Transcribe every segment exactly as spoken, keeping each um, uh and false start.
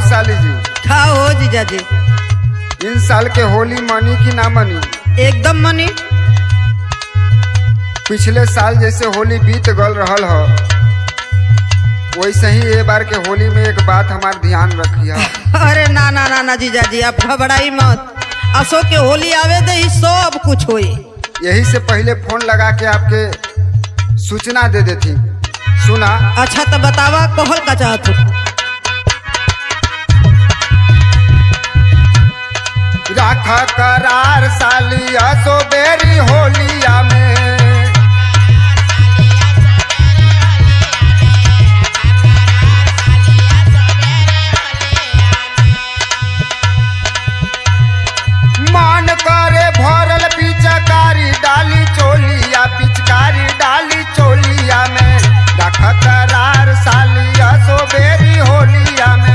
साली जी। खा हो जीजा जी। इन साल के होली मनी की ना मनी? एकदम मनी। पिछले साल जैसे होली बीत गल रहल हो वैसे ही ये बार के होली में एक बात हमार ध्यान रखिया। अरे ना ना ना ना जीजा जी आप घबराई मत। असो के होली आवे दे ही सब कुछ होई। यही से पहले फोन लगा के आपके सूचना दे देती। सुना? अच्छा तो बतावा कहल का चाहत हो? राखा करार साली असो बेरी होलिया में। मान करे भरल पिचकारी डाली चोलिया, पिचकारी डाली चोलिया में। राखा करार साली असो बेरी होलिया में।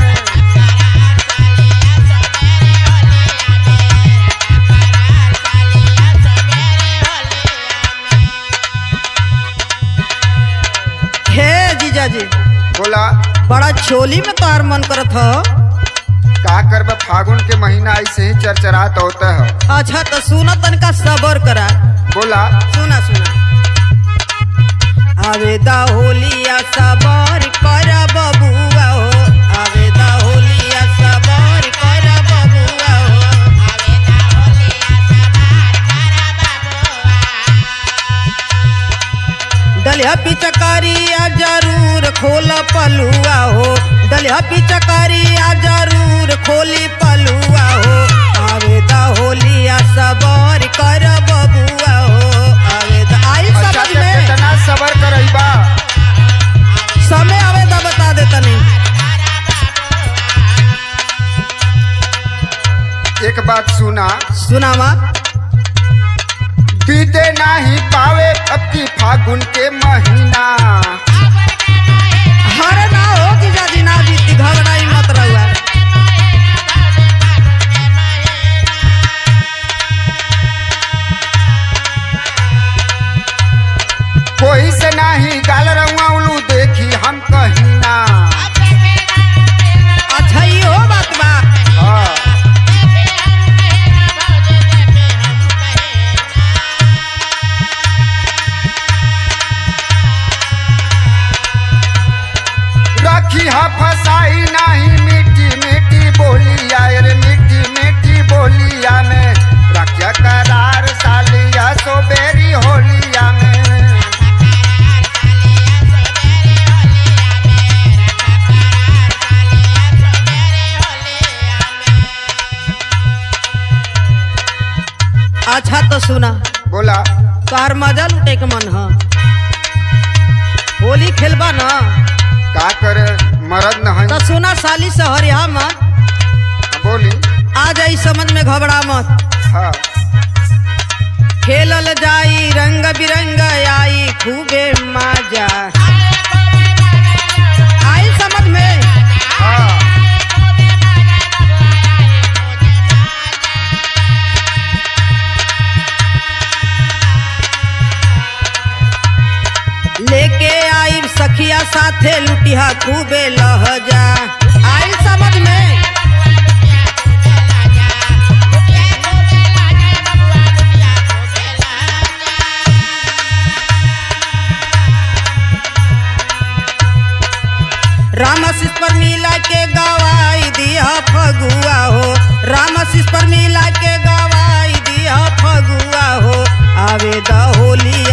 जी बोला बड़ा चोली में तोहार मन करत हो। का करबा, फागुन के महीना ऐसे ही चरचरात होता है। अच्छा तो सुना तनका सबर करा। बोला सुना सुना। आवेदा होलिया सबर कर बबुआ हो, आवेदा होलिया सबर कर बबुआ हो, आवेदा होलिया सबर कर बबुआ। दलिया पिचकारिया जरूर खोल पलुआ हो, दलिया पिचकारिया जरूर खोली पलुआ हो। आवेदा होलिया सबर कर बबुआ हो, आवेदा। आई समझ में? कितना सबर करइबा? समय आवेदा बता दे तनी। एक बात सुना। सुनावा। बीते नहीं पावे अब की फागुन के महीना। हरे ना हो जीजा जी ना बीती, घबराई मत रहुआ। कोई से नहीं गाल रहुआ उलू देखी हम कहीं ना। अच्छा ये हो बात बा। हाँ। रखी हा फसाई नहीं मीठी मीठी बोलिया, रे मीठी मीठी बोलिया में। रखिया करार सालिया सो बेरी होलिया में। अच्छा तो सुना। बोला तोहार मजा लुटे के मन है, होली खेलबा ना? का करे मरद नहीं। तो सुना साली सहरिया मत बोली। आ जाई समझ में, घबरा मत। हाँ। खेलल जाई रंग बिरंग आई खूबे मजा। आई समझ में? हाँ। लेके आई सखिया साथे लुटिया खूबे लहजा। आई समझ में? रामशिष पर मिला के गवाई दिया फगुआ हो, रामशिष पर मिला के गवाई दिया फगुआ हो। आवेदा होली